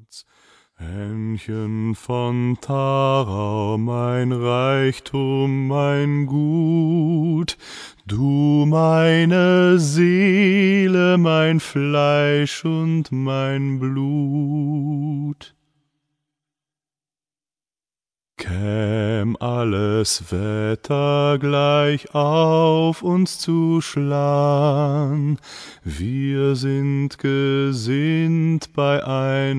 Ännchen von Tharau, mein Reichtum, mein Gut, du meine Seele, mein Fleisch und mein Blut. Käm alles Wetter gleich auf uns zu schlan, wir sind gesinnt bei